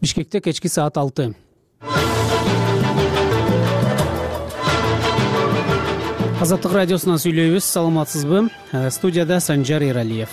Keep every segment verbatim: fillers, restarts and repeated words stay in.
Бишкекте кечки саат алты. Азаттык радиосунан сүйлөйбүз. Саламатсызбы? Студияда Санжар Эралиев.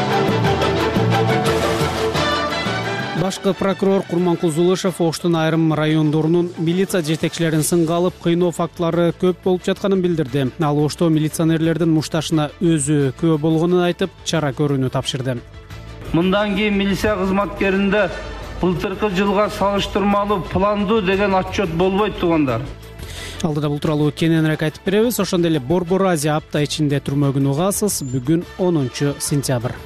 Башкы прокурор Курманкул Зулышев Оштун айрым райондорунун милиция жетекчилерин сынга алып, кыйноо фактлары көп болуп жатканын билдирди. Ал Ошто милиционерлердин мушташына өзү күбө болгонун айтып, чара көрүүнү тапшырды. Мындан кийин милиция кызматкеринде былтыркы жылга салыштырмалуу пландуу деген отчет болбойт туугандар. Алдыда бул тууралуу кененирээк айтып беребиз. Ошондой эле Борбор Азия апта ичинде түрмөгүн угасыз. Бүгүн онунчу сентябрь.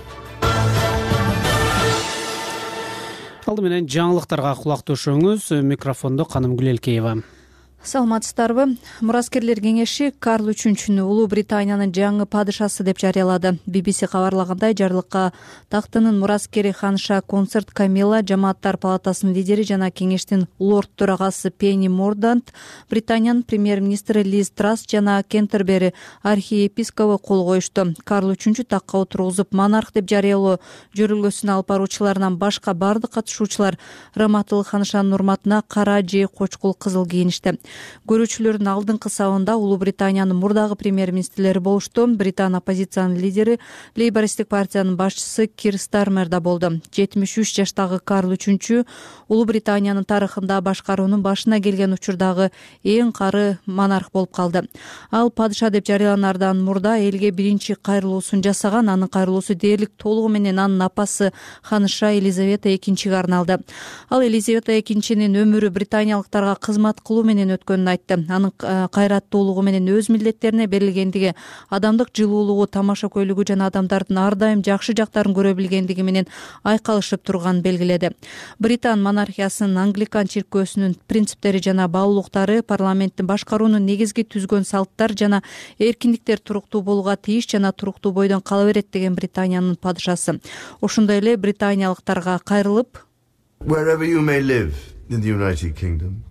Алды менен жаңылыктарга кулак төшөңүз. Микрофондо Каным Гүлелкеева. Саламатсыздарбы? Мураскерлер кеңеши Карл үчүнчүнү Улуу Британиянын жаңы падышасы деп жарыялады. би би си кабарлагандай, жарлыкка тактынын мураскери ханша концерт Камила, жамааттар палатасынын лидери жана кеңештин лорд төрагасы Пенни Мордант, Британиянын премьер-министри Лиз Трасс жана Кентербери архиепископу кол коюшту. Карл үчүнчү такка отургузуп монарх деп жарыялоо жөрөлгөсүн алып баруучуларынан башка бардык катышуучулар Раматыл ханшанын урматына кара же кочкул кызыл кийиништи. Көрүүчүлөрдүн алдыңкы сабында Улуу Британиянын мурдагы премьер-министрлери болушту. Британ оппозициянын лидери, лейбористтик партиянын башчысы Кир Стармер да болду. жетимиш үч жаштагы Карл үчүнчү Улуу Британиянын тарыхында башкаруунун башына келген учурдагы эң кары монарх болуп калды. Ал падыша деп жарыяланардан мурда элге биринчи кайрылуусун жасаган. Анын кайрылуусу дээрлик толугу менен анын апасы ханыша Елизавета экинчиге арналды. Ал Елизавета экинчинин өмүрү британиялыктарга кызмат кылуу менен өткөнүн айтты. Анын кайраттуулугу менен өз милдеттерине берилгендиги, адамдык жылуулугу, тамаша көйлүгү жана адамдардын ар дайым жакшы жактарын көрө билгендиги менен айкалышып турганын белгиледи. Британ монархиясынын англикан чиркөөсүнүн принциптери жана баалуулуктары, парламенттин башкаруунун негизги түзгөн салттар жана эркиндиктер туруктуу болууга тийиш жана туруктуу бойдон кала берет деген Британиянын падышасы. Ошондой эле британиялыктарга кайрылып, Wherever you may live in the United Kingdom,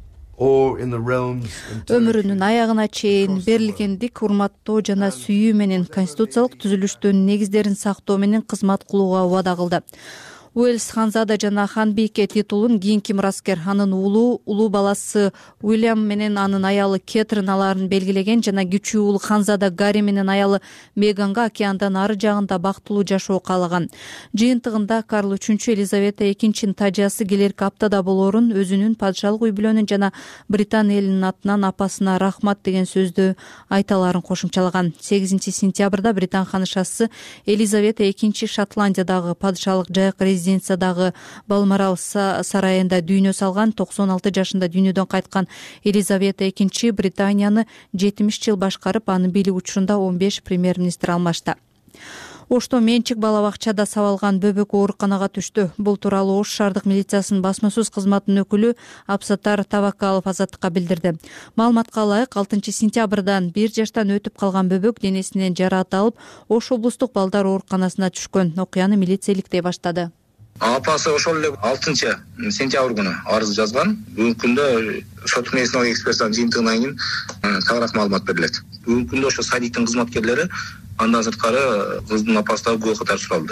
өмүрүнүн аягына чейин берилгендик, урматтоо жана сүйүү менен конституциялык түзүлүштүн негиздерин сактоо менен кызмат кылууга убада кылды. Уэльс ханзада жана ханбийке титулун кийинки мураскер анын уулу улуу баласы Уильям менен анын аялы Кетрин аларын белгилеген жана кичүү уулу ханзада Гарри менен аялы Меганга океандын ары жагында бактылуу жашоо каалаган. Жыйынтыгында Карл үчүнчү Елизавета экинчинин тажыясы келерки аптада болоорун, өзүнүн падышалык үй бүлөнүн жана Британ элинин атынан апасына рахмат деген сөздү айталарын кошумчалаган. сегизинчи сентябрда Британ ханышасы Елизавета экинчи Шотландиядагы падышалык жайык резиденциядагы Балморал сарайында дүйнө салган. токсон алты жашында дүйнөдөн кайткан Елизавета экинчи Британияны жетимиш жыл башкарып, анын бийлик учурунда он беш премьер-министр алмашты. Ошто менчик бала бакчада сабалган бөбөк ооруканага түштү. Бул тууралуу Ош шаардык милициясынын басма сөз кызматынын өкүлү Абсаттар Табакалов Азаттыкка билдирди. Маалыматка ылайык, алтынчы сентябрдан бир жаштан өтүп калган бөбөк денесинен жараат алып, Ош облустук балдар ооруканасына түшкөн. Окуяны милиция иликтей баштады. Апасы ошол эле алтынчы сентябрь күнү арыз жазган. Бүгүнкү күндө сот медициналык экспертизанын жыйынтыгынан кийин толук маалымат берилет. Бүгүнкү күндө ошо садиктин кызматкерлери андан сырткары кыздын апасы да күбө катары суралды.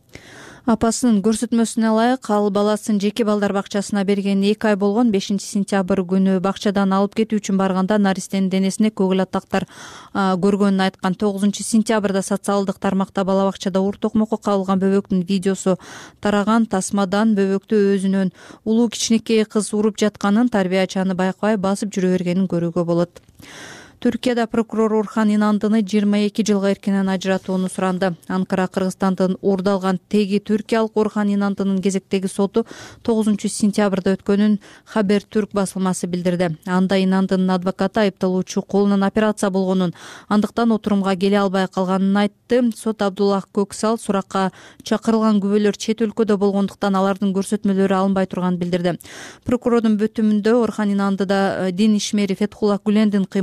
Апасынын көрсөтмөсүнө ылайык, ал баласын жеке балдар бакчасына берген эки ай болгон. бешинчи сентябрь күнү бакчадан алып кетүү үчүн барганда наристенин денесине көгүл атактар көргөнүн айткан. тогузунчу сентябрда социалдык тармакта бала бакчада ур токмокко кабылган бөбөктүн видеосу тараган. Тасмадан бөбөктү өзүнөн улуу кичинекей кыз уруп жатканын, тарбиячы аны байкабай басып жүрө бергенин көрүүгө болот. Түркияда прокурор Орхан Инандыны жыйырма эки жылга эркинен ажыратууну суранды. Анкара Кыргызстандын уурдалган теги түркиялык Орхан Инандынын кезектеги соту тогузунчу сентябрда өткөнүн Хабер Түрк басылмасы билдирди. Анда Инандынын адвокаты айыпталуучу колунан операция болгонун, андыктан отурумга келе албай калганын айтты. Сот Абдуллах Көксал суракка чакырылган күбөлөр чет өлкөдө болгондуктан алардын көрсөтмөлөрү алынбай турганын билдирди. Прокурордун бүтүмүндө Орхан Инандыда дин ишмери Фетхуллах Гүлендин кыймылын террор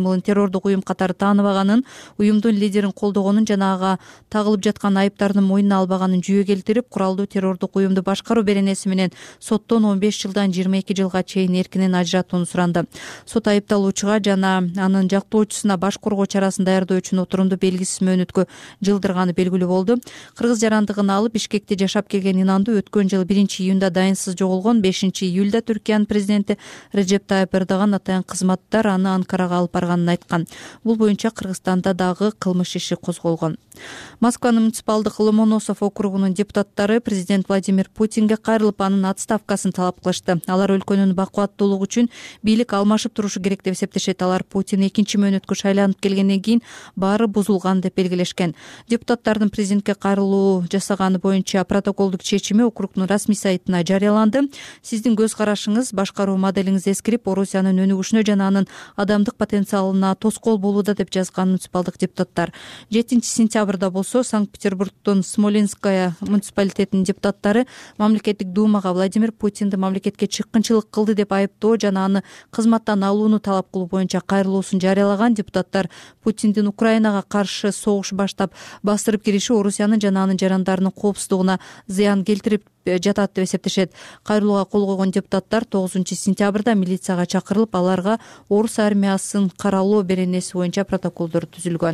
террордук уюм катары тааныбаганын, уюмдун лидерин колдогонун жана ага тагылып жаткан айыптардын мойнуна албаганын жүйө келтирип, куралдуу террордук уюмду башкаруу беренеси менен соттон он беш жылдан жыйырма эки жылга чейин эркинен ажыратууну суранды. Сот айыпталуучуга жана анын жактоочусуна баш коргоо чарасын даярдоо үчүн отурумду белгисиз мөөнөткө жылдырганы белгилүү болду. Кыргыз жарандыгын алып Бишкекте жашап келген Инанду өткөн жылы биринчи июнда дайынсыз жоголгон. бешинчи июлда Түркиянын президенти Режеп Тайып Эрдоган атайын кызматтар аны Анкарага алып барганын айткан. Бул боюнча Кыргызстанда дагы кылмыш иши козголгон. Москванын муниципалдык Ломоносов округунун депутаттары президент Владимир Путинге кайрылып анын отставкасын талап кылышты. Алар өлкөнүн бакубаттуулугу үчүн бийлик алмашып турушу керек деп эсептешет. Алар Путин экинчи мөөнөткө шайланып келгенден кийин баары бузулган деп белгилешкен. Депутаттардын президентке кайрылуу жасаганы боюнча протоколдук чечими округдун расмий сайтына жарыяланды. Сиздин көз карашыңыз, башкаруу моделиңиз эскирип, Орусиянын өнүгүшүнө жана анын адамдык потенциалына тоскоол болууда деп жазган муниципалдык депутаттар. жетинчи сентябрда болсо Санкт-Петербургдун Смоленская муниципалитетинин депутаттары мамлекеттик думага Владимир Путинди мамлекетке чыккынчылык кылды деп айыптоо жана аны кызматтан алууну талап кылуу боюнча кайрылуусун жарыялаган. Депутаттар Путиндин Украинага каршы согуш баштап бастырып кириши Орусиянын жана анын жарандарынын коопсуздугуна зыян келтирип жатат деп эсептешет. Кайрылууга кол койгон депутаттар тогузунчу сентябрда милицияга чакырылып, аларга орус армиясын каралоо беренеси боюнча протоколдор түзүлгөн.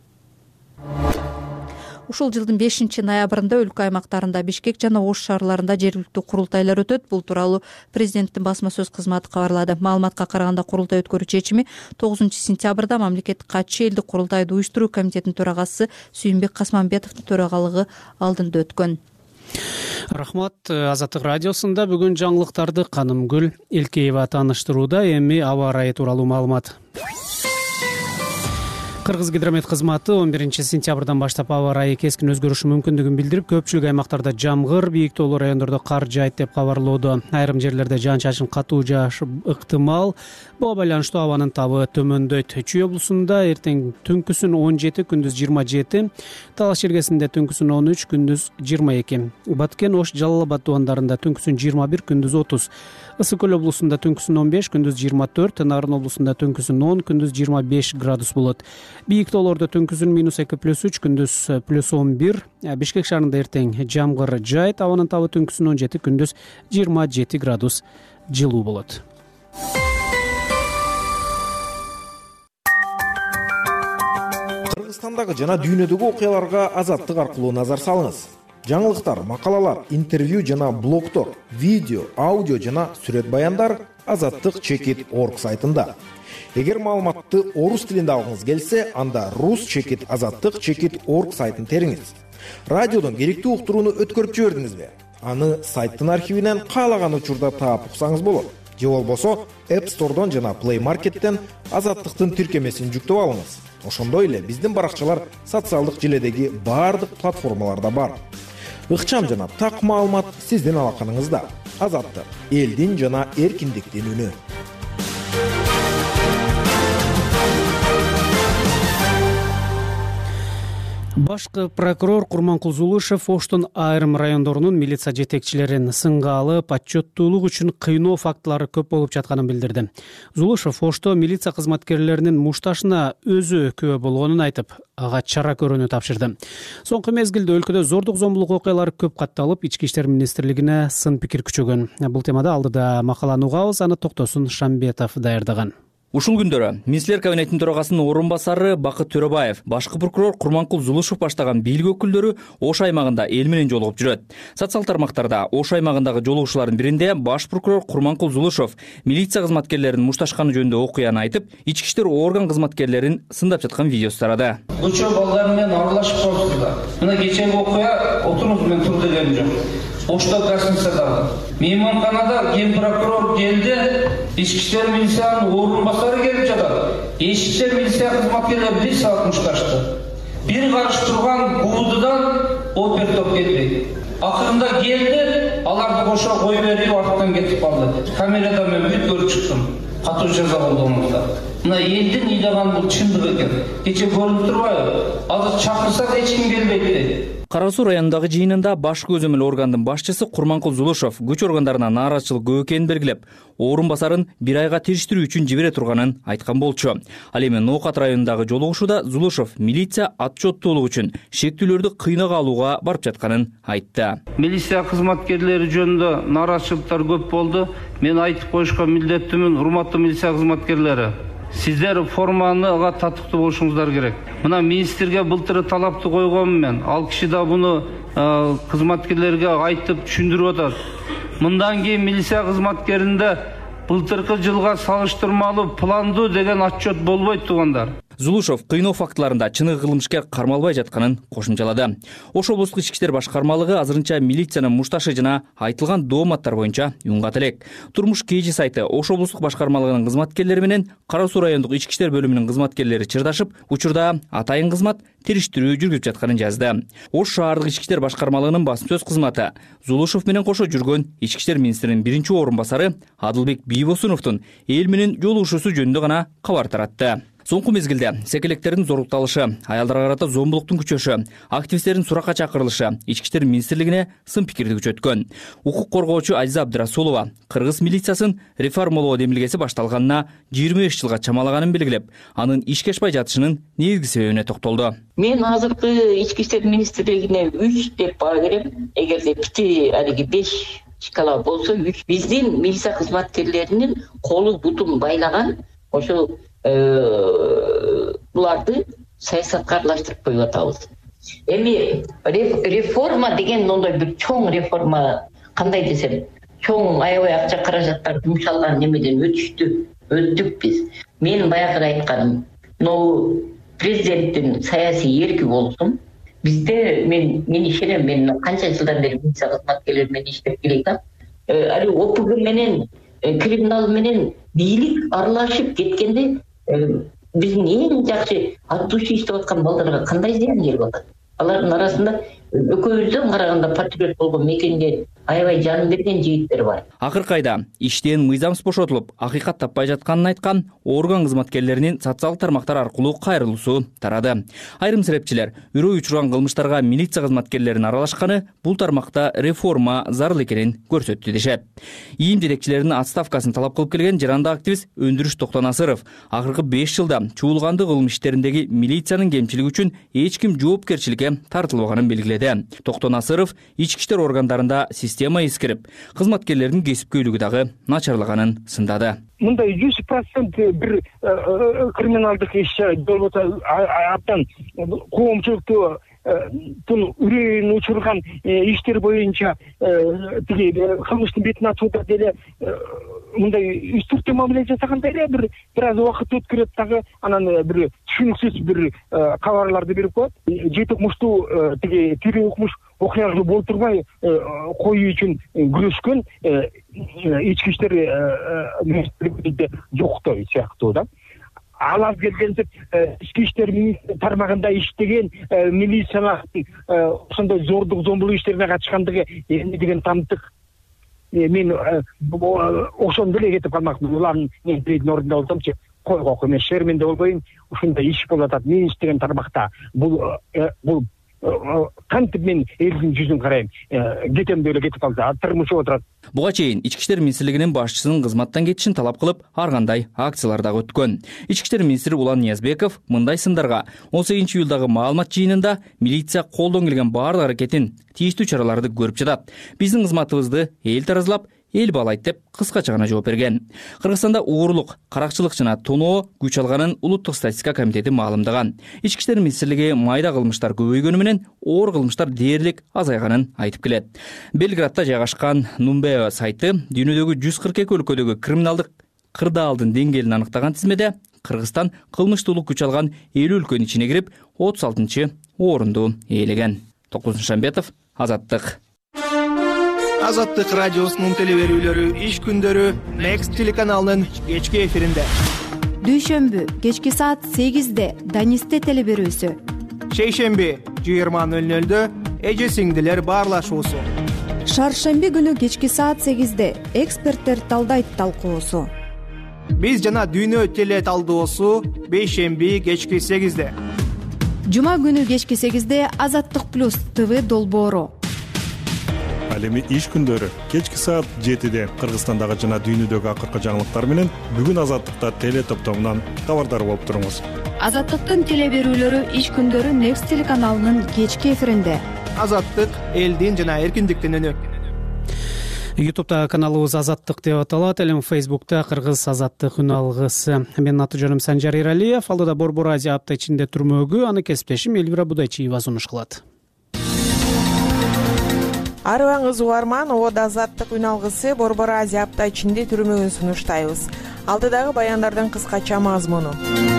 Ушул жылдын бешинчи ноябрында өлкө аймактарында Бишкек жана Ош шаарларында жергиликтүү курултайлар өтөт. Бул тууралуу президенттин басма сөз кызматы кабарлады. Маалыматка караганда, курултай өткөрүү чечими тогузунчу сентябрда мамлекеттик катчы элдик курултайды уюштуруу комитетинин төрагасы Сүйүнбек Касманбетовдун төрагалыгы алдында өткөн. Рахмат. Азаттык радиосунда бүгүн жаңылыктарды Канымгүл Элкеева тааныштырууда. Эми аба ырайы тууралуу маалымат. Кыргыз гидромет кызматы он биринчи сентябрдан баштап аба ырайы кескин өзгөрүшү мүмкүндүгүн билдирип, көпчүлүк аймактарда жамгыр, бийик тоолуу райондордо кар жаайт деп кабарлоодо. Айрым жерлерде жаан-чачын катуу жаашы ыктымал. Буга байланыштуу абанын табы төмөндөйт. Чүй облусунда эртең түнкүсүн он жети, күндүз жыйырма жети, Талас Чергесинде түнкүсүн он үч, күндүз жыйырма эки, Баткен, Ош, Жалал Абад тубандарында түнкүсүн жыйырма бир, күндүз отуз, Ысык көл облусунда түнкүсүн он беш, күндүз жыйырма төрт, Нарын облусунда түнкүсүн он, күндүз жыйырма беш градус болот. Бийик тоолордо түнкүсүн минус эки плюс үч, күндүз плюс он бир. Бишкек шаарында эртең жамгыр жаайт, абанын табы түнкүсүн он жети, күндүз жыйырма жети градус жылуу болот. Кыргызстандагы жана дүйнөдөгү окуяларга Азаттык аркылуу назар салыңыз. Жаңылыктар, макалалар, интервью жана блогтор, видео, аудио жана сүрөт баяндар азаттык чекит точка орг сайтында. Эгер маалыматты орус тилинде алгыңыз келсе, анда рус чекит азаттык чекит точка орг сайтын териңиз. Радиодон керектүү уктурууну өткөрүп жибердиңизби? Аны сайттын архивинен каалаган учурда таап уксаңыз болот. Же болбосо App Store'дон жана Play Market'тен азаттыктын тиркемесин жүктөп алыңыз. Ошондой эле биздин баракчалар социалдык желедеги баардык платформаларда бар. Ыкчам жана так маалымат сиздин алаканыңызда. Азаттык, элдин жана эркиндиктин үнү. Башкы прокурор Курманкул Зулушев Оштун айрым райондорунун милиция жетекчилерин сынга алып, отчеттуулук үчүн кыйноо фактылары көп болуп жатканын билдирди. Зулушев Ошто милиция кызматкерлеринин мушташына өзү күбө болгонун айтып, ага чара көрүүнү тапшырды. Соңку мезгилде өлкөдө зордук зомбулук окуялары көп катталып, Ички иштер министрлигине сын пикир күчөгөн. Бул темада алдыда макаланы угабыз, аны Токтосун Шамбетов даярдаган. Ушул күндөрү министрлер кабинетинин төрагасынын орун басары Бакыт Төрөбаев, башкы прокурор Курманкул Зулушев баштаган бийлик өкүлдөрү Ош аймагында эл менен жолугуп жүрөт. Социал тармактарда Ош аймагындагы жолугушуулардын биринде баш прокурор Курманкул Зулушев милиция кызматкерлеринин мушташканы жөнүндө окуяны айтып, ички иштер орган кызматкерлерин сындап жаткан видеосу тарады. Көчө балдар менен аралашып калыптыр. Мына кечеги окуя отуруп мен тур дегеним жок. Ошто гостиницада мейманканада ген прокурор келди, ички иштер милициянын орун басары келип жатат. Ички иштер милиция кызматкерлери бир саат мушташты. Бир карыш турган гуудудан опер топ келди. Акырында келди, аларды кошо кой берип артынан кетип калды. Камерада мен бүт көрүп чыктым. Катуу жаза болду мында. мына элдин ыйлаганы бул чындык экен. Кече көрүнүп турбайбы? Азыр чакырсак эч ким келбейт дейт. Кара Суу районундагы жыйынында баш көзөмөл органдын башчысы Курманкул Зулушов күч органдарына нааразычылык көп экенин белгилеп, орун басарын бир айга териштирүү үчүн жибере турганын айткан болчу. Ал эми Ноокат районундагы жолугушууда Зулушов милиция отчеттуулук үчүн шектүүлөрдү кыйнага алууга барып жатканын айтты. Милиция кызматкерлери жөнүндө нааразычылыктар көп болду. Мен айтып коюшка милдеттимин, урматтуу милиция кызматкерлери. Сиздер формага татыктуу болушуңуздар керек. Мына министрге былтыры талапты койгонмун мен. Ал киши да буну кызматкерлерге айтып түшүндүрүп атат. Мындан кийин милиция кызматкеринде былтыркы жылга салыштырмалуу пландуу деген отчет болбойт туугандар. Зулушов кыйноо фактыларында чыныгы кылмышкер кармалбай жатканын кошумчалады. Ош облустук ички иштер башкармалыгы азырынча милициянын мушташы жана айтылган дооматтар боюнча юнгат элек. Турмуш кей жи сайты Ош облустук башкармалыгынын кызматкерлери менен Кара Суу райондук ички иштер бөлүмүнүн кызматкерлери чырдашып, учурда атайын кызмат териштирүү жүргүзүп жатканын жазды. Ош шаардык ички иштер башкармалыгынын басым сөз кызматы Зулушов менен кошо жүргөн ички иштер министринин биринчи орун басары Адылбек Бийбосуновдун эл менен жолугушуусу жөнүндө гана кабар таратты. Соңку мезгилде секелектердин зорукталышы, аялдарга карата зомбулуктун күчөшү, активисттердин суракка чакырылышы ички иштер министрлигине сын пикирди күчөткөн. Укук коргоочу Азиза Абдырасулова кыргыз милициясын реформалоо демилгеси башталганына жыйырма беш жылга чамалаганын белгилеп, анын ишке ашпай жатышынын негизги себебине токтолду. Мен азыркы ички иштер министрлигине үч деп баа берем. Эгерде пяти алиги беш шкала болсо үч. Биздин милиция кызматкерлеринин колу бутун байлаган ошол буларды саясатка аралаштырып коюп атабыз. Эми реформа деген ондой бир чоң реформа кандай десем, чоң аябай акча каражаттар жумшалган немеден өтүштү, өттүк биз. Мен баягы айтканым, но президенттин саясий эрки болсун. Бизде мен мен ишенем, мен канча жылдан бери милиция кызматкерлери менен иштеп келем. Али О П Г менен криминал менен бийлик аралашып кеткенде биздин эң жакшы аттуучу иштеп аткан балдарга кандай зыян келип атат? Алардын арасында экөөбүздөн караганда патриот болгон мекенге аябай жанын берген жигиттер бар. Акыркы айда иштен мыйзамсыз бошотулуп, акыйкат таппай жатканын айткан орган кызматкерлеринин социалдык тармактар аркылуу кайрылуусу тарады. Айрым серепчилер үрөй учурган кылмыштарга милиция кызматкерлеринин аралашканы бул тармакта реформа зарыл экенин көрсөттү дешет. ИИМ жетекчилеринин отставкасын талап кылып келген жаранды активист Өндүрүш Токтонасыров акыркы беш жылда чуулганды кылмыш иштериндеги милициянын кемчилиги үчүн эч ким жоопкерчиликке тартылбаганын белгиледи. Токтонасыров ички иштер органдарында система эскирип, кызматкерлердин кесипкөйлүгү дагы начарлаганын сындады. Мындай жүз процент бир криминалдык иш болбосо абдан коомчулукту бул үрөйүн учурган иштер боюнча тиги кылмыштын бетин ачууда деле мындай үстүртө мамиле жасаганда эле бир бир аз убакыт өткөрөт дагы, анан бир түшүнүксүз бир кабарларды берип коет. Жети укмуштуу тиги тирүү укмуш окуялуу болуп турбай коюу үчүн күрөшкөн ички иштер министрлигинде жоктой сыяктуу да. Ал аз келгенде ички иштер тармагында иштеген милициялар ошондой зордук зомбулук иштерине катышкандыгы эмне деген тамтык. Мен ошондо эле кетип калмакмын. Улардын биредин ордунда болсомчу, койгок эмес шерменде болбойм, ушундай иш болуп атат. Мен иштеген тармакта бул бул кантип мен элдин жүзүн карайм, кетем деп эле кетип калса, тырмышып отурат. Буга чейин ички иштер министрлигинин башчысынын кызматтан кетишин талап кылып, ар кандай акциялар дагы өткөн. Ички иштер министри Улан Ниязбеков мындай сындарга он сегизинчи июлдагы маалымат жыйынында милиция колдон келген баардык аракетин, тийиштүү чараларды көрүп жатат. Биздин кызматыбызды эл таразылап, эл баалайт деп кыскача гана жооп берген. Кыргызстанда угурлук, каракчылык жана тоноо күч алганын Улуттук статистика комитети маалымдаган. Ички иштер министрлиги майда кылмыштар көбөйгөнү менен оор кылмыштар дээрлик азайганын айтып келет. Белградта жайгашкан Numbeo сайты дүйнөдөгү жүз кырк эки өлкөдөгү криминалдык кырдаалдын деңгээлин аныктаган тизмеде Кыргызстан кылмыштуулук күч алган элүү өлкөнүн ичине кирип, отуз алтынчы орунду ээлеген. Токузун Шамбетов, Азаттык. Азаттык радиосунун телеберүүлөрү иш күндөрү Next телеканалынын кечки эфиринде. Дүйшөмбү кечки саат сегизде Данисте телеберүүсү. Шейшемби жыйырма нөл нөлдө эже сиңдилер баарлашуусу. Шаршемби күнү кечки саат сегизде эксперттер талдайт талкуусу. Биз жана Дүйнө теле талдоосу бейшемби кечки сегизде. Жума күнү кечки сегизде Азаттык плюс ТВ долбоору. Ал эми иш күндөрү кечки саат жетиде Кыргызстандагы жана дүйнөдөгү акыркы жаңылыктар менен бүгүн Азаттыкта теле топтомунан кабардар болуп туруңуз. Азаттыктын теле берүүлөрү иш күндөрү Next телеканалынын кечки эфиринде. Азаттык элдин жана эркиндиктин үнү. Ютубта каналыбыз Азаттык деп аталат, элем Фейсбукта Кыргыз Азаттык үн алгысы. Менин аты жөнүм Санжар Эралиев. Алдыда Борбор Азия апта ичинде түрмөгү, аны кесиптешим Элвира Будайчиева сунуш кылат. Арыбаңыз угарман, Ода Азаттык үн алгысы Борбор Азия апта ичинде түрмөгүн сунуштайбыз. Алдыдагы баяндардын кыскача мазмуну.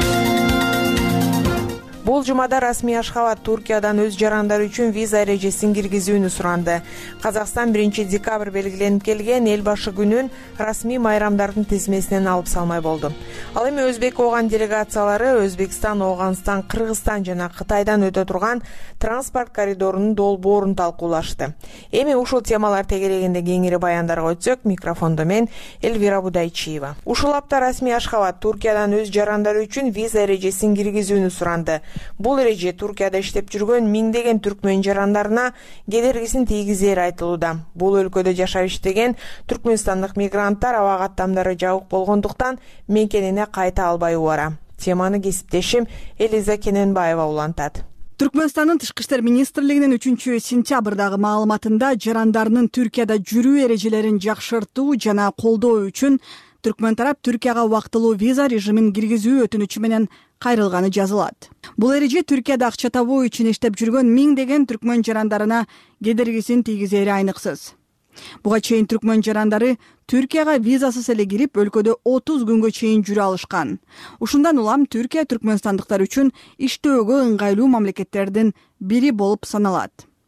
Бул жумада расмий Ашхабад Туркиядан өз жарандары үчүн виза эрежесин киргизүүнү суранды. Казакстан биринчи декабрь белгиленип келген эл башы күнүн расмий майрамдардын тизмесинен алып салмай болду. Ал эми Өзбек Оган делегациялары Өзбекстан, Оганстан, Кыргызстан жана Кытайдан өтө турган транспорт коридорунун долбоорун талкуулашты. Эми ушул темалар тегерегинде кеңири баяндарга өтсөк, микрофондо мен Элвира Будайчиева. Ушул апта расмий Ашхабад Туркиядан өз жарандары үчүн виза эрежесин киргизүүнү суранды. Бул эреже Туркияда иштеп жүргөн миңдеген түркмөн жарандарына кедергисин тийгизери айтылууда. Бул өлкөдө жашап иштеген түркмөнстандык мигранттар аба каттамдары жабык болгондуктан мекенине кайта албай убара. Теманы кесиптешим Элиза Кененбаева улантат. Түркмөнстандын Тышкы иштер министрлигинин үчүнчү сентябрдагы маалыматында жарандарынын Түркияда жүрүү эрежелерин жакшыртуу жана колдоо үчүн түркмөн тарап Түркияга убактылуу виза режимин киргизүү өтүнүчү менен кайрылганы жазылат. Бул эреже Түркияда акча табуу үчүн иштеп жүргөн миңдеген түркмөн жарандарына кедергисин тийгизери айныксыз. Буга чейин түркмөн жарандары Түркияга визасыз эле кирип, өлкөдө отуз күнгө чейин жүрө алышкан. Ушундан улам Түркия түркмөнстандыктар үчүн иштөөгө ыңгайлуу мамлекеттердин бири болуп саналат.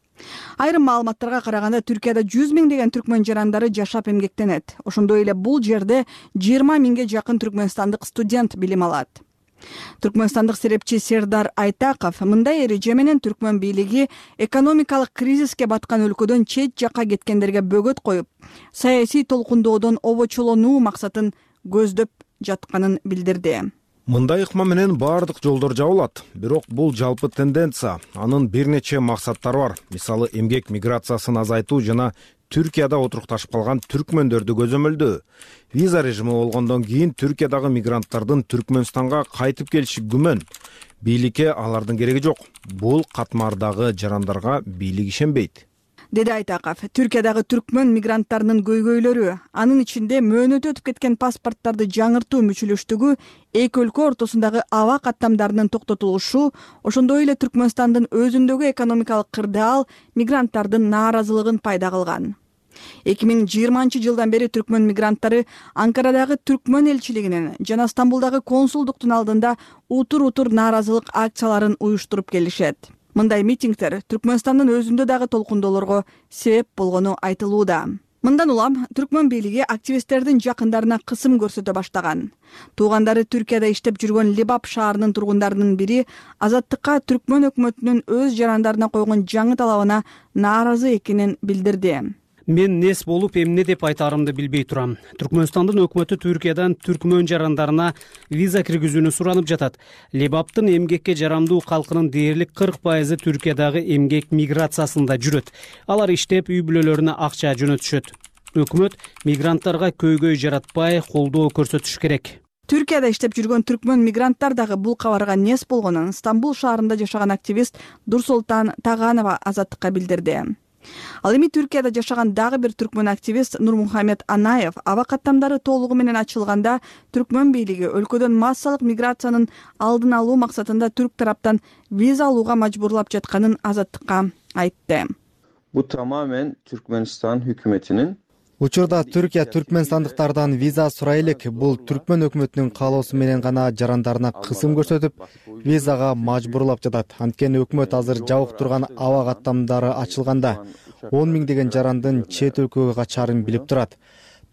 Айрым маалыматтарга караганда Түркияда жүз миңдеген түркмөн жарандары жашап эмгектенет. Ошондой эле бул жерде жыйырма миңге жакын түркмөнстандык студент билим алат. Түркмөнстандык серепчи Сердар Айтаков мындай эреже менен түркмөн бийлиги экономикалык кризиске баткан өлкөдөн чет жакка кеткендерге бөгөт коюп, саясий толкундоодон обочолонуу максатын көздөп жатканын билдирди. Мындай ыкма менен бардык жолдор жабылат, бирок бул жалпы тенденция. Анын бир нече максаттары бар. Мисалы, эмгек миграциясын азайтуу жана Түркияда отурукташып калган түркмөндөрдү көзөмөлдөө. Виза режими болгондон кийин Түркиядагы мигранттардын Түркмөнстанга кайтып келиши күмөн. Бийликке алардын кереги жок. Бул катмардагы жарандарга бийлик ишенбейт. Деди Айтаков, Түркиядагы түркмөн мигранттарынын көйгөйлөрү, анын ичинде мөөнөтү өтүп кеткен паспорттарды жаңыртуу мүчүлүштүгү, эки өлкө ортосундагы аба каттамдарынын токтотулушу, ошондой эле Түркмөнстандын өзүндөгү экономикалык кырдаал мигранттардын нааразылыгын пайда кылган. эки миң жыйырманчы жылдан бери түркмөн мигранттары Анкарадагы түркмөн элчилигинин жана Стамбулдагы консулдуктун алдында утур-утур нааразылык акцияларын уюштуруп келишет. Мындай митингдер Түркмөнстандын өзүндө дагы толкундоолорго себеп болгону айтылууда. Мындан улам түркмөн бийлиги активисттердин жакындарына кысым көрсөтө баштаган. Туугандары Түркияда иштеп жүргөн Либап шаарынын тургундарынын бири Азаттыкка түркмөн өкмөтүнүн өз жарандарына койгон жаңы талабына нааразы экенин билдирди. Мен нес болуп эмне деп айтаарымды билбей турам. Түркмөнстандын өкмөтү Түркиядан түркмөн жарандарына виза киргизүүнү суранып жатат. Лебаптын эмгекке жарамдуу калкынын дээрлик кырк пайызы Түркиядагы эмгек миграциясында жүрөт. Алар иштеп үй бүлөлөрүнө акча жөнөтүшөт. Өкмөт мигранттарга көйгөй жаратпай колдоо көрсөтүш керек. Түркияда иштеп жүргөн түркмөн мигранттар дагы бул кабарга нес болгонун Стамбул шаарында жашаган активист Дурсултан Таганова Азаттыкка билдирди. Ал эми Түркияда жашаган дагы бир түркмөн активист Нурмухамед Анаев аба каттамдары толугу менен ачылганда түркмөн бийлиги өлкөдөн массалык миграциянын алдын алуу максатында түрк тараптан виза алууга мажбурлап жатканын Азаттыкка айтты. Бу тамамен Түркмөнстан өкмөтүнүн Учурда Түркия түркмөнстандыктардан виза сурай элек. Бул түркмөн өкмөтүнүн каалоосу менен гана жарандарына кысым көрсөтүп, визага мажбурлап жатат. Анткени өкмөт азыр жабык турган аба каттамдары ачылганда он миңдеген жарандын чет өлкөгө качарын билип турат.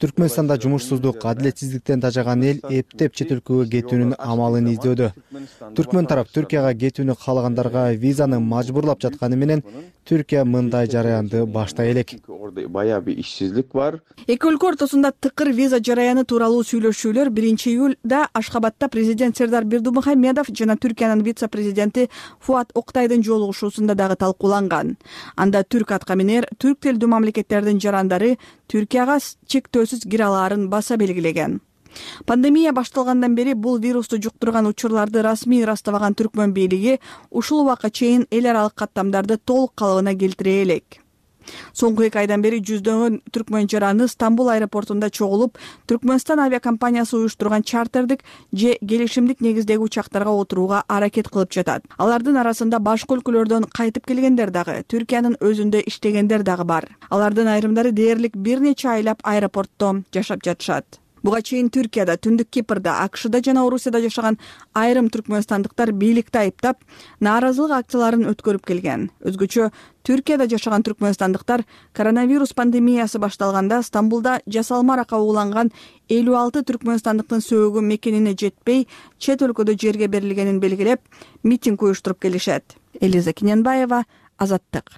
Түркмөнстанда жумушсуздук, адилетсиздиктен тажаган эл эптеп чет өлкөгө кетүүнүн амалын издөөдө. Түркмөн тарап Түркияга кетүүнү каалагандарга визаны мажбурлап жатканы менен Түркия мындай жараянды баштай элек. Баягы бир ишсиздик бар. Эки өлкө ортосунда тыкыр виза жараяны тууралуу сүйлөшүүлөр биринчи июлда Ашхабадта президент Сердар Бердимухамедов жана Түркиянын вице-президенти Фуат Октайдын жолугушуусунда дагы талкууланган. Анда түрк аткаминер түрк тилдүү мамлекеттердин жарандары Түркияга чектөөсүз кире алаарын баса белгилеген. Пандемия башталгандан бери бул вирусту жуктурган учурларды расмий ырастабаган Түркмөн бийлиги ушул убакка чейин эл аралык каттамдарды толук калыбына келтире элек. Соңку эки айдан бери жүздөгөн түркмөн жараны Стамбул аэропортунда чогулуп, Түркмөнстан авиакомпаниясы уюштурган чартердик же келишимдик негиздеги учактарга отурууга аракет кылып жатат. Алардын арасында башка өлкөлөрдөн кайтып келгендер дагы, Түркиянын өзүндө иштегендер дагы бар. Алардын айрымдары дээрлик бир нече айлап аэропортто жашап жатышат. Буга чейин Түркияда, Түндүк Кипрда, АКШда жана Орусияда жашаган айрым түркмөнстандыктар бийликти айыптап, нааразылык акцияларын өткөрүп келген. Өзгөчө Түркияда жашаган түркмөнстандыктар коронавирус пандемиясы башталганда Стамбулда жасалма рака ууланган элүү алты түркмөнстандыктын сөөгү мекенине жетпей, чет өлкөдө жерге берилгенин белгилеп, митинг уюштуруп келишет. Элиза Киненбаева, Азаттык.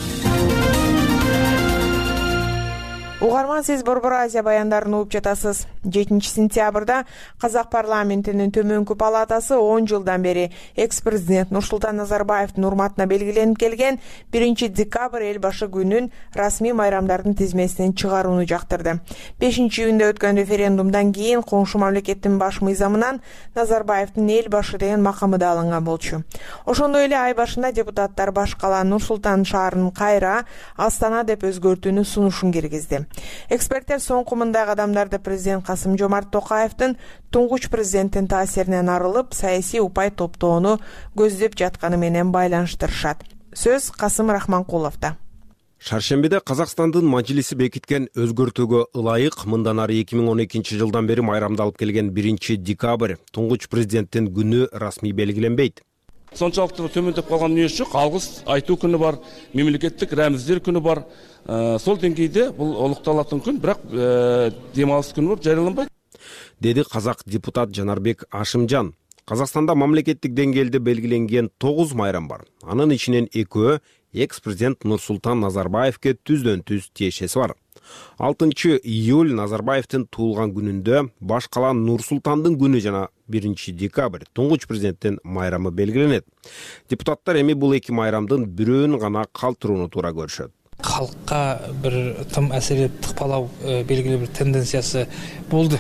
Угарман, сиз Борбор Азия баяндарын угуп жатасыз. жетинчи сентябрда Казак парламентинин төмөнкү палатасы он жылдан бери экс-президент Нурсултан Назарбаевдин урматына белгиленип келген биринчи декабрь эл башы күнүн расмий майрамдардын тизмесинен чыгарууну жактырды. бешинчи июнда өткөн референдумдан кийин коңшу мамлекеттин баш мыйзамынан Назарбаевдин эл башы деген макамы да алынган болчу. Ошондой эле ай башында депутаттар баш кала Нур-Султан шаарынын кайра Астана деп өзгөртүүнү сунушун киргизди. Эксперттер соңку мындай кадамдарды президент Касым-Жомарт Токаевдин туңгуч президенттин таасиринен арылып, саясий упай топтоону көздөп жатканы менен байланыштырышат. Сөз Касым Рахманкуловдо. Шаршембиде Казакстандын Мажилиси бекиткен өзгөртүүгө ылайык мындан ары эки миң он экинчи жылдан бери майрамдалып келген биринчи декабрь туңгуч президенттин күнү расмий белгиленбейт. Сончалыктуу төмөндөп калган дүнүйө жок, алгыс айтуу күнү бар, мемлекеттик рәмиздер күнү бар. Сол деңгейде бул олукталатын күн, бирок дем алыс күн болуп жарыяланбайт, деди казак депутат Жанарбек Ашымжан. Казакстанда мамлекеттик деңгээлде белгиленген тогуз майрам бар. Анын ичинен экөө экс-президент Нурсултан Назарбаевке түздөн түз тиешеси бар. алтынчы июль Назарбаевдин туулган күнүндө баш кала Нур-Султандын күнү жана биринчи декабрь туңгуч президенттин майрамы белгиленет. Депутаттар эми бул эки майрамдын бирөөнү гана калтырууну туура көрүшөт. Халкка бир тым әсер тыкпалау белгилүү бир тенденциясы болду.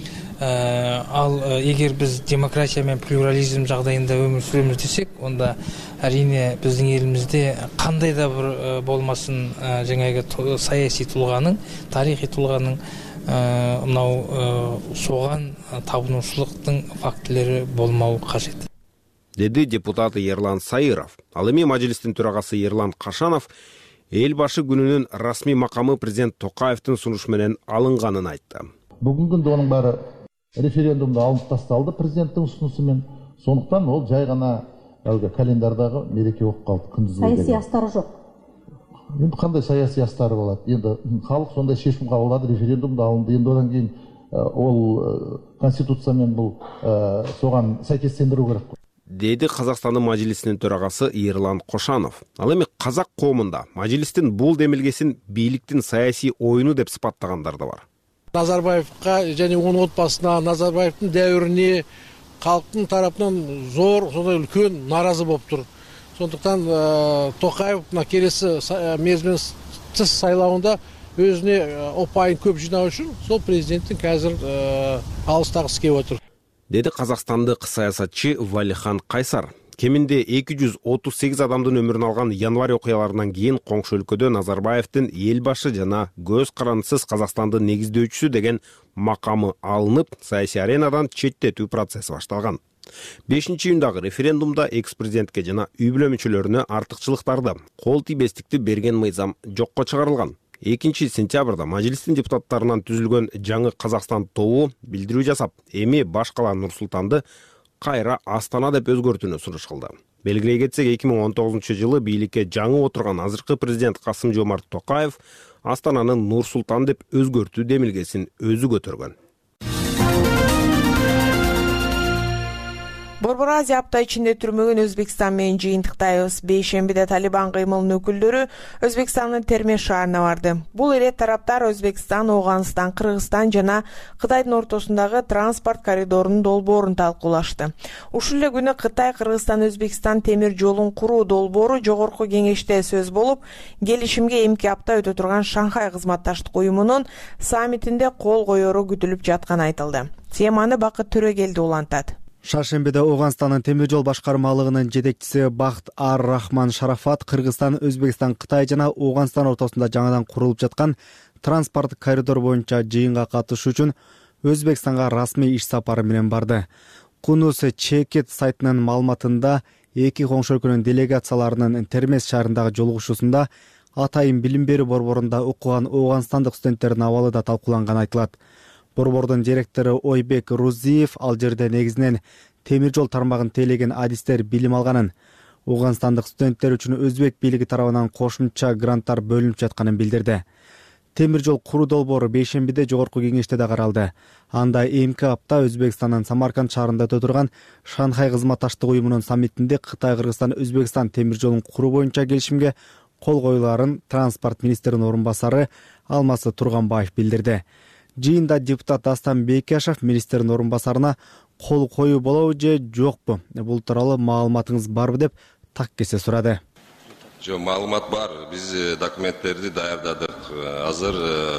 Ал эгер биз демократия менен плюрализм жагдайында өмүр сүрөбүз десек, онда әрине биздин элибизде кандай да бир болмасын жаңағы саясий тулганын, тарихий тулганын мынау соган табынуучулуктун фактылары болмау кажет, деди депутат Ерлан Сайыров. Ал эми Мажилистин төрагасы Ерлан Кашанов эл башы күнүнүн расмий макамы президент Токаевдин сунушу менен алынганын айтты. Бүгүнкү күндө анын баары референдумда алынып тасталды президенттин сунусу менен. Сондуктан ол жай гана алгы календардагы мереке болуп калды. Күндүз саясий астары жок. Эми кандай саясий астары болот? Эми халык сондай чечим кабылдады, референдумда алынды. Эми одан кийин ол конституция менен бул соган сайкестендирүү керек. Деди Казакстандын Мажилисинин төрагасы Ерлан Кошанов. Ал эми казак коомунда Мажилистин бул демилгесин бийликтин саясий оюну деп сыпаттагандар да бар. Назарбаевка және onun отбасына, Назарбаевдин дәурине халктын тарапынан зор, сондай үлкөн наразы болуп тур. Сондуктан Токаев мына келесі мерзімнен тыс сайлауында өзүнө опайын көп жинау үчүн сол президенттин қазір алыстагысы келип отур, деди казакстандык саясатчы Валихан Кайсар. Кеминде эки жүз отуз сегиз адамдын өмүрүн алган январь окуяларынан кийин коңшу өлкөдө Назарбаевдин эл башы жана көз карандысыз Казакстандын негиздөөчүсү деген макамы алынып, саясий аренадан четтетүү процесси башталган. бешинчи июндагы референдумда экс-президентке жана үй бүлө мүчөлөрүнө артыкчылыктарды, кол тийбестикти берген мыйзам жокко чыгарылган. экинчи сентябрда Мажилистин депутаттарынан түзүлгөн жаңы Казакстан тобу билдирүү жасап, эми баш кала Нур-Султанды кайра Астана деп өзгөртүүнү сунуш кылды. Белгилей кетсек, эки миң он тогузунчу жылы бийликке жаңы отурган азыркы президент Касым Жомарт Токаев Астананы Нур-Султан деп өзгөртүү демилгесин өзү көтөргөн. Борбор Азия апта ичинде түрмөгөн Өзбекстан менен жыйынтыктайбыз. Бейшембиде Талибан кыймылынын өкүлдөрү Өзбекстандын Термеш шаарына барды. Бул эле тараптар Өзбекстан, Ооганстан, Кыргызстан жана Кытайдын ортосундагы транспорт коридорунун долбоорун талкуулашты. Ушул эле күнү Кытай, Кыргызстан, Өзбекстан темир жолун куруу долбоору жогорку кеңеште сөз болуп, келишимге эмки апта өтө турган Шанхай кызматташтык уюмунун саммитинде кол коеру күтүлүп жатканы айтылды. Теманы Бакыт Төрөгелди улантат. Шаршембиде Ооганстандын темир жол башкармалыгынын жетекчиси Бахт Ар-Рахман Шарафат Кыргызстан, Өзбекстан, Кытай жана Ооганстан ортосунда жаңадан курулуп жаткан транспорт коридор боюнча жыйынга катышуу үчүн Өзбекстанга расмий иш сапары менен барды. Кунус Чекет сайтынын маалыматында эки коңшу өлкөнүн делегацияларынын Термес шаарындагы жолугушуусунда атайын билим берүү борборунда окуган ооганстандык студенттердин абалы да талкууланганы айтылат. Борбордун директору Ойбек Рузиев ал жерде негизинен темир жол тармагын тейлеген адистер билим алганын, ооганстандык студенттер үчүн өзбек бийлиги тарабынан кошумча гранттар бөлүнүп жатканын билдирди. Темир жол куруу долбоору бейшембиде жогорку кеңеште да каралды. Анда эмки апта Өзбекстандын Самарканд шаарында өтө турган Шанхай кызматташтык уюмунун саммитинде Кытай, Кыргызстан, Өзбекстан темир жолун куруу боюнча келишимге кол коюларын транспорт министринин орун басары Алмасы Турганбаев билдирди. Жыйында депутат Дастан Бекешев министрдин орун басарына кол коюу болобу же жокпу, бул тууралуу маалыматыңыз барбы деп так кесе сурады. Жок, маалымат бар. Биз документтерди даярдадык. Азыр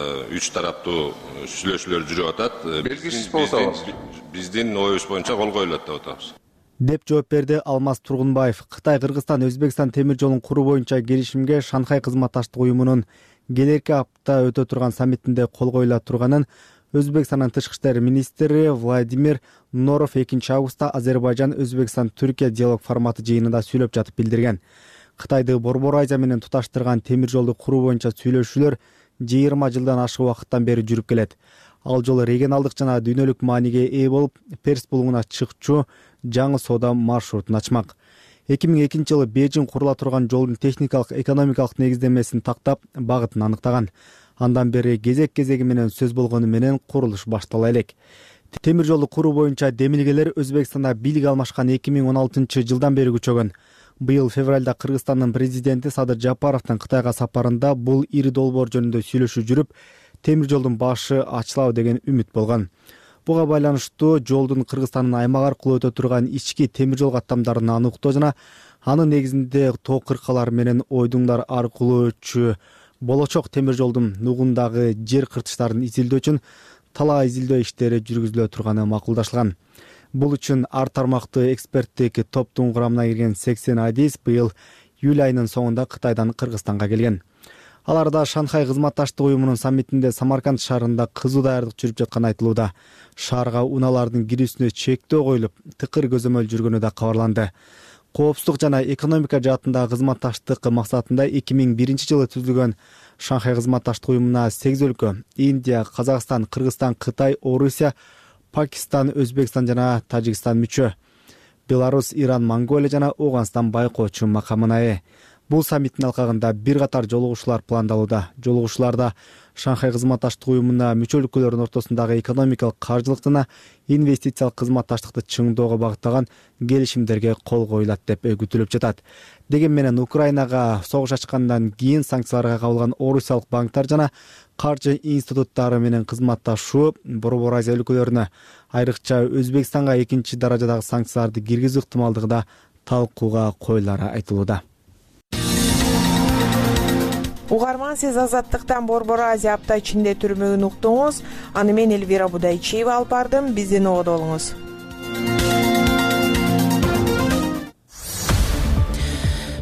үч тараптуу сүйлөшүүлөр жүрүп атат. Белгисиз болсо биздин оюбуз боюнча кол коюлат деп атабыз. Деп жооп берди Алмаз Тургунбаев. Кытай, Кыргызстан, Өзбекстан темир жолун куруу боюнча келишимге Шанхай кызматташтык уюмунун келерки апта өтө турган саммитинде кол коюла турганын Өзбекстандын тышкы иштер министри Владимир Норов экинчи августта Азербайжан, Өзбекстан, Түркия диалог форматы жыйынында сүйлөп жатып билдирген. Кытайды Борбор Азия менен туташтырган темир жолду куруу боюнча сүйлөшүүлөр жыйырма жылдан ашык убакыттан бери жүрүп келет. Ал жолу регионалдык жана дүйнөлүк мааниге ээ болуп, Перс булуңуна чыкчу жаңы соода маршрутун ачмак. эки миң экинчи жылы Бейжин курула турган жолдун техникалык, экономикалык негиздемесин тактап, багытын аныктаган. Андан бери кезек-кезеги менен сөз болгону менен курулуш баштала элек. Темир жолду куруу боюнча демилгелер Өзбекстанда бийлик алмашкан эки миң он алтынчы жылдан бери күчөгөн. Быйыл февралда Кыргызстандын президенти Садыр Жапаровдун Кытайга сапарында бул ири долбоор жөнүндө сүйлөшүү жүрүп, темир жолдун башы ачылабы деген үмүт болгон. Буга байланыштуу жолдун Кыргызстандын аймак аркылуу өтө турган ички темир жол каттамдарын аныктоо жана анын негизинде тоо кыркалар менен ойдуңдар аркылуу өтчү болочок темир жолдун нугундагы жер кыртыштарын изилдөө үчүн талаа изилдөө иштери жүргүзүлө турганы макулдашылган. Бул үчүн ар тармактуу эксперттик топтун курамына кирген сексен адис быйыл июль айынын соңунда Кытайдан Кыргызстанга келген. Аларда Шанхай кызматташтык уюмунун саммитинде Самарканд шаарында кызуу даярдык жүрүп жатканы айтылууда. Шаарга унаалардын кирүүсүнө чектөө коюлуп, тыкыр көзөмөл жүргөнү да кабарланды. Коопсуздук жана экономика жаатындагы кызматташтык максатында эки миң биринчи жылы түзүлгөн Шанхай кызматташтык уюмуна сегиз өлкө — Индия, Казакстан, Кыргызстан, Кытай, Орусия, Пакистан, Өзбекстан жана Тажикстан мүчө. Беларусь, Иран, Монголия жана Ооганстан байкоочу макамына ээ. Бул саммиттин алкагында бир катар жолугушуулар пландалууда. Жолугушууларда Шанхай кызматташтык уюмуна мүчө өлкөлөрдүн ортосундагы экономикалык, каржылык жана инвестициялык кызматташтыкты чыңдоого багытталган келишимдерге кол коюлат деп күтүлүп жатат. Деген менен Украинага согуш ачкандан кийин санкцияларга кабылган орусиялык банктар жана каржы институттары менен кызматташуу Борбор Азия өлкөлөрүнө, айрыкча Өзбекстанга экинчи даражадагы санкцияларды киргизүү ыктымалдыгы да талкууга коюлары айтылууда. Угарман, сиз Азаттыктан Борбор Азия апта ичинде түрмөгүн уктуңуз. Аны мен Элвира Будайчиева алып бардым. Биздин ободо болуңуз.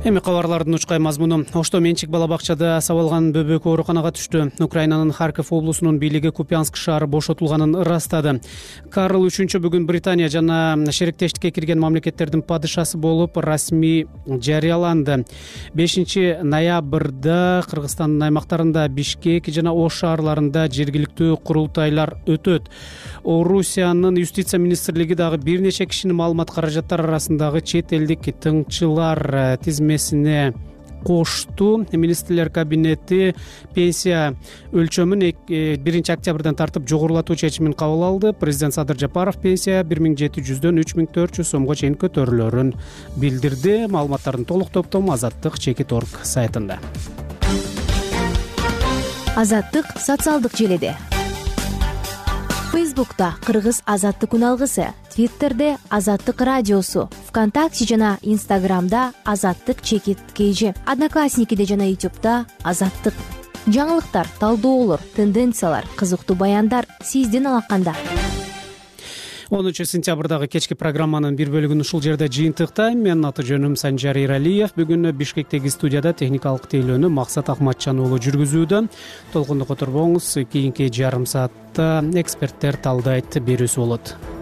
Эми кабарлардын учкай мазмуну. Ошто менчик бала бакчада сабалган бөбөк ооруканага түштү. Украинанын Харьков облусунун бийлиги Купянск шаары бошотулганын ырастады. Карл үчүнчү бүгүн Британия жана шериктештикке кирген мамлекеттердин падышасы болуп расмий жарыяланды. бешинчи ноябрда Кыргызстандын аймактарында Бишкек жана Ош шаарларында жергиликтүү курултайлар өтөт. Орусиянын юстиция министрлиги дагы бир нече кишинин маалымат каражаттары арасындагы чет элдик тыңчылар тизмесине кошту. Министрлер кабинети пенсия өлчөмүн биринчи октябрдан тартып жогорулатуу чечимин кабыл алды. Президент Садыр Жапаров пенсия бир миң жети жүздөн үч миң төрт жүз сомго чейин көтөрүлөрүн билдирди. Маалыматтардын толук топтому Азаттык чекит точка орг сайтында. Азаттык социалдык желеде. Фейсбукта Кыргыз Азаттык үналгысы, Твиттерде Азаттык радиосу, ВКонтакте жана Инстаграмда Азаттык чекит кейжи, Одноклассникиде жана Ютубта Азаттык. Жаңылыктар, талдоолор, тенденциялар, кызыктуу баяндар сиздин алаканда. онунчу сентябрдагы кечки программанын бир бөлүгүн ушул жерде жыйынтыктайм. Менин аты жөнүм Санжар Иралиев. Бүгүн Бишкектеги студияда техникалык тейлөөнү Максат Акматжан уулу жүргүзүүдө. Толкунду которбоңуз, кийинки жарым саатта эксперттер талдайт берүүсү болот.